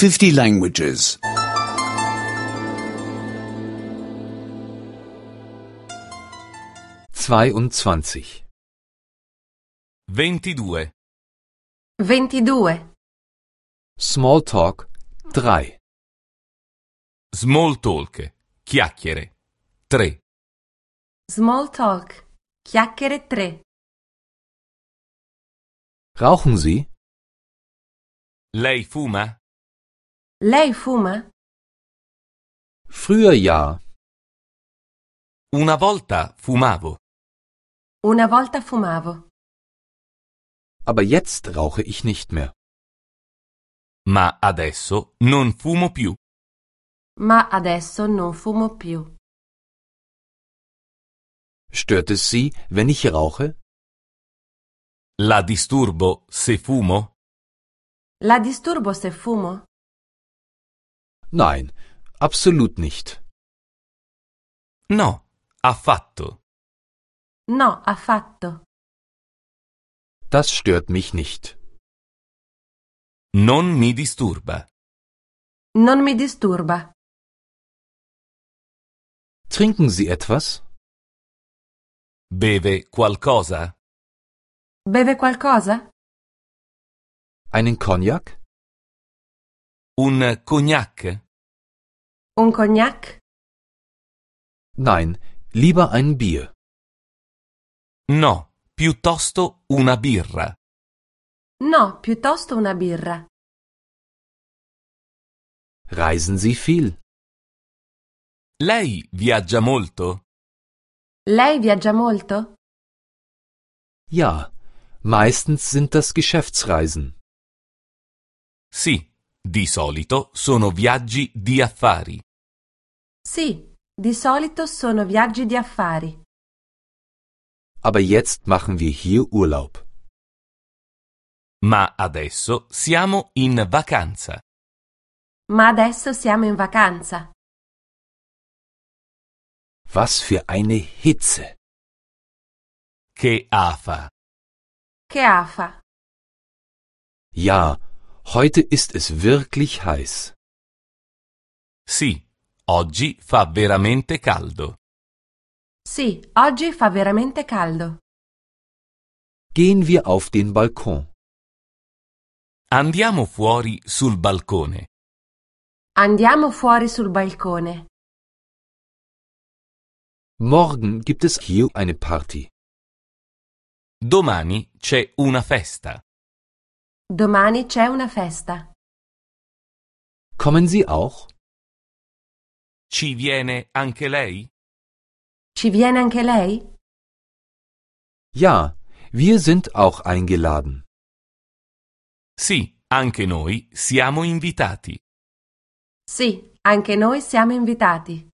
50 languages. 22. 22. 22. Small talk 3. Small talk. Chiacchiere. 3. Small talk. Chiacchiere 3. Rauchen Sie? Lei fuma? Lei fuma? Früher ja. Una volta fumavo, Una volta fumavo, Aber jetzt rauche ich nicht mehr. ma adesso non fumo più. ma adesso non fumo più. Stört es Sie, wenn ich rauche? La disturbo se fumo? La disturbo se fumo? Nein, absolut nicht. No, affatto. No, affatto. Das stört mich nicht. Non mi disturba. Non mi disturba. Trinken Sie etwas? Beve qualcosa? Beve qualcosa? Einen Cognac? Un cognac? Un cognac? Nein, lieber ein Bier. No, piuttosto una birra. No, piuttosto una birra. Reisen Sie viel? Lei viaggia molto? Lei viaggia molto? Ja, meistens sind das Geschäftsreisen. Sì, di solito sono viaggi di affari. Sì, di solito sono viaggi di affari. Aber jetzt machen wir hier Urlaub. Ma adesso siamo in vacanza. Ma adesso siamo in vacanza. Was für eine Hitze! Che afa. Che afa. Ja, heute ist es wirklich heiß. Sì, oggi fa veramente caldo. Sì, oggi fa veramente caldo. Gehen wir auf den Balkon. Andiamo fuori sul balcone. Andiamo fuori sul balcone. Morgen gibt es hier eine Party. Domani c'è una festa. Domani c'è una festa. Kommen Sie auch? Ci viene anche lei? Ci viene anche lei? Ja, wir sind auch eingeladen. Sì, anche noi siamo invitati. Sì, anche noi siamo invitati.